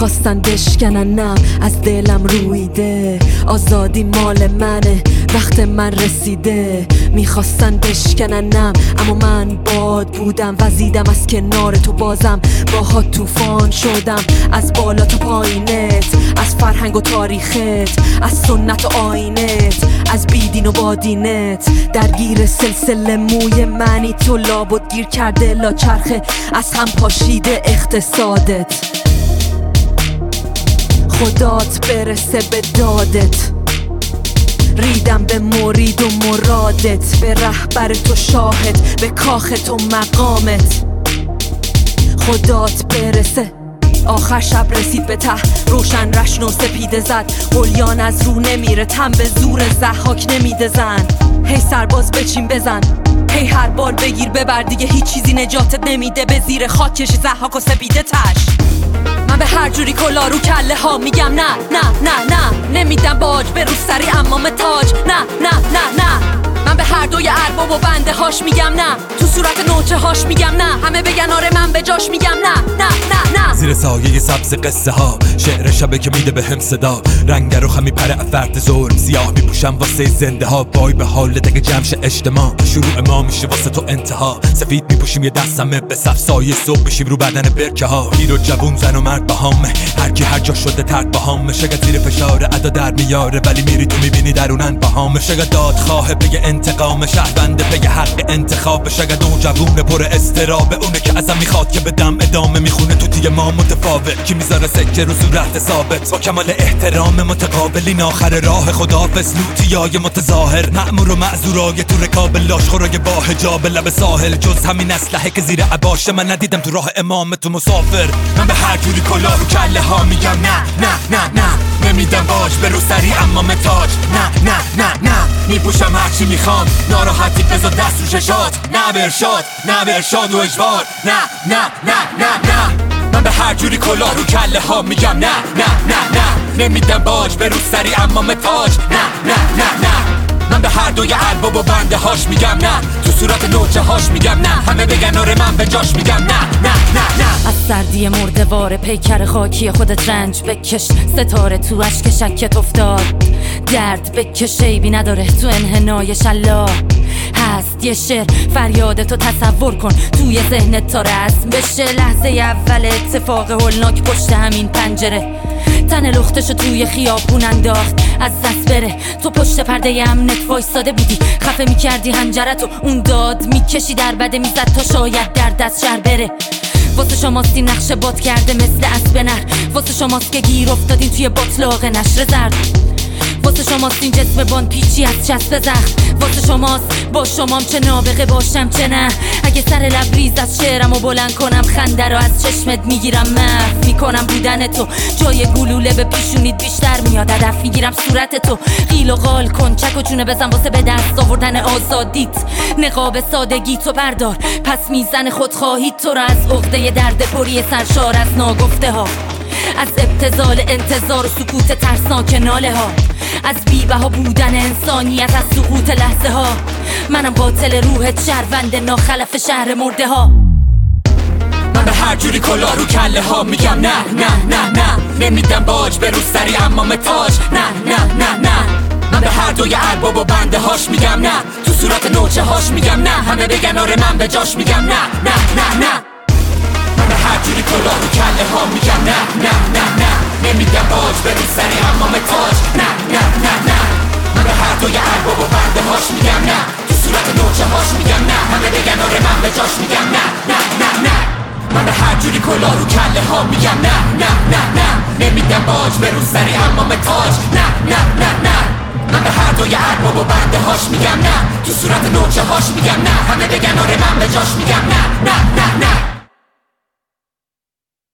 میخواستن بشکننم از دلم رویده. آزادی مال منه وقت من رسیده. میخواستن بشکننم اما من باد بودم، وزیدم از کنار تو بازم باهات طوفان شدم. از بالا تا پایینت، از فرهنگ و تاریخت، از سنت و آینت، از بیدین و بادینت. درگیر سلسله موی منی تو، لابد گیر کرده لاچرخه از هم پاشیده اقتصادت. خدات برسه به دادت، ریدم به مرید و مرادت، به رهبر تو شاهد، به کاخ تو مقامت. خدات برسه. آخر شب رسید به ته، روشن رشن و سپیده زد. قلیان از رو نمیره، تن به زور ضحاک نمیده زن. هی سرباز بچین بزن، هی هر بار بگیر ببر، دیگه هیچ چیزی نجاتت نمیده. به زیر خاک کشی ضحاک و سپیده تش. من به هر جوری کلا رو کله ها میگم نه نه نه نه. نمیدم باج به روسری امام تاج، نه نه نه نه. من به هر دوی ارباب و بنده هاش میگم نه، تو صورت نوچه هاش میگم نه. همه بگن آره من به جاش میگم نه نه نه نه. زیر سایه سبز قصه ها، شعر شبه که میده به هم صدا. رنگ رو خمی پره افرد ظلم، سیاه میپوشم واسه زنده ها. وای به حال دگه جمش اجتماع، شروع ما میشه واسه تو انتها. سفید میپوشیم یه دستمه به صف، سایه صبح بشیم رو بدن برکه ها. پیر و جوون زن و مرد بهامه، هر کی هر جا شده ترک بهامه. شاید زیر فشار ادا در میاره، ولی میری تو میبینی درونن بهامه. شاید دادخواه بگه انتقام، شهروند بگه حق انتخاب. شاید اون جوون پر استرابه، اونه که ازم میخواد که بدم ادامه. میخونه تو دیگه ما متفاوت، کی میذاره سکه رو صورت ثابت. با کمال احترام متقابلین آخر راه خداحافظ. لوتیای متظاهر، مأمور و معذورای تو رکاب لاشخورای با حجاب لب ساحل. جز همین اسلحه که زیر عباشه من ندیدم تو راه امام تو مسافر. من به هر جوری کلاه رو کله ها میگم نه نه نه نه. نمیدم باج به روسری امام تاج، نه نه نه نه. میپوشم هرچی میخوام، ناراحتی بذار دست رو ششات. نه به ارشاد، نه به ارشاد و اجبار، نه نه نه نه نه. من به هر جوری کلاه رو کله ها میگم نه نه نه نه. نمیدم باج به روسری امام تاج، نه نه نه نه. من به هر دوی ارباب و بنده هاش میگم نه، تو صورت نوچه هاش میگم نه. همه بگن آره من به جاش میگم نه نه نه نه. از سردی مردوار پیکر خاکی خودت رنج بکش، ستاره تو اشک شکت افتاد. درد بکش عیبی نداره تو انحنای شلا. هست یه شعر فریاد تو تصور کن توی ذهنت تا رسم بشه. لحظه اول اتفاق هولناک پشت همین پنجره، تن لختشو توی خیابون انداخت از دست بره. تو پشت پرده امنت وایساده بودی، خفه میکردی هنجرتو، اون داد میکشی در بده میزد تا شاید در دست شر بره. واسه شماستی نقشه باد کرده مثل اسب نر، واسه شماست که گیر افتادین توی باطلاق نشر زرد. واسه شماست این جسم بان پیچی از چسب زخم. واسه شماست با شمام چه نابغه باشم چه نه. اگه سر لبریز از شعرمو بلند کنم، خنده رو از چشمت میگیرم، محو میکنم بودن تو. جای گلوله به پیشونید بیشتر میاد، هدف میگیرم صورت تو. قیل و قال کن، چک و چونه بزن واسه به دست آوردن آزادیت. نقاب سادگی تو بردار، پس میزن خودخواهی تو رو از عقده درد پری سرشار از ناگفته ها. از ابتذال انتظار و سکوت ترسناک ناله ها، از بی‌بها بودن انسانیت، از سقوط لحظه ها. منم قاتل روحت، شهروند ناخلف شهر مرده ها. من به هر جوری کلاه رو کله ها میگم نه نه نه نه. نمیدم باج به روسری امام تاج، نه نه نه نه. من به هر دوی ارباب و بنده هاش میگم نه، تو صورت نوچه هاش میگم نه. همه بگن آره من به جاش میگم نه نه نه نه. من به هر جوری کلاه رو کله ها میگم نه نه نه نه. نمیدم باج به روسری امام تاج، نه نه نه نه. من به هر دوی ارباب و بنده هاش میگم نه، تو صورت نوچه هاش میگم نه. همه بگن آره من به جاش میگم نه نه نه نه. من به هر جوری کلاه رو کله ها میگم نه نه نه نه. نمیدم باج به روسری امام تاج، نه نه نه نه. من به هر دوی ارباب و بنده هاش میگم نه، تو صورت نوچه هاش میگم نه. همه بگن آره من به جاش میگم نه نه نه نه.